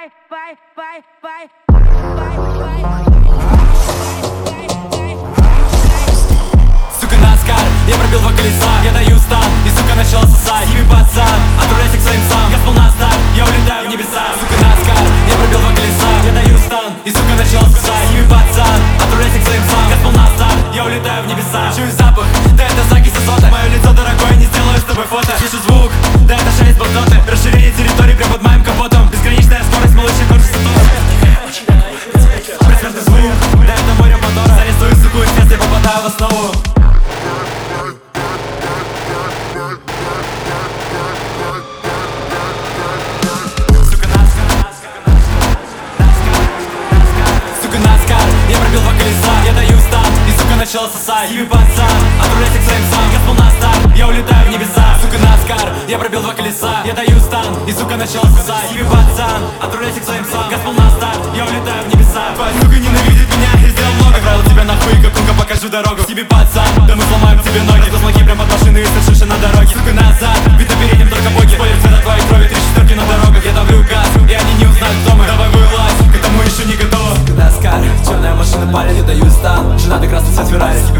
Сука, Наскар, я пробил два колеса, я даю стан, и сука начала сосать. Хиви пацан, отправляйся к своим сам, я сполна старт, я улетаю в небеса. Сука, Наскар, я пробил два колеса, я даю стан, и сука начала сосать. Хиви пацан, отправляйся к своим сам, я сполна старт, я улетаю в небеса. Чую запах, да это закись азота, мое лицо дорогое, не сделаю с тобой фото. Слышу звук, да это шелест болтоты, расширение территории прям под моим капотом. Безграничная скорость, малыши, корж сатон. Предсмертный звук, да это море мотора. Зарисую суку, если попадаю в основу. Я пробил два колеса, я даю стан, и сука начала сосать. Хиви пацан, отправляйся к своим сам, я сполна старт, я улетаю в небеса. Сука, Наскар, я пробил два колеса, я даю стан, и сука начала сосать. Хиви пацан, отправляйся к своим сам, я сполна старт, я улетаю в небеса. Твоя сука ненавидит меня, я сделал много, отправил тебя нахуй, как унка, покажу дорогу. Хиви пацан, да мы сломаем тебе ноги, разлоги прям от машины и совершишь на дороге. Сука, назад, ведь на переднем только боги, спойлер цвета твоей крови, 3 четверки на дорогах. Я давлю газ, и они не узнают, кто мы. Давай вылазь, к этому еще не готов. Наскар, черная машина палит, я даю стан, женатый красный цвет Феррари.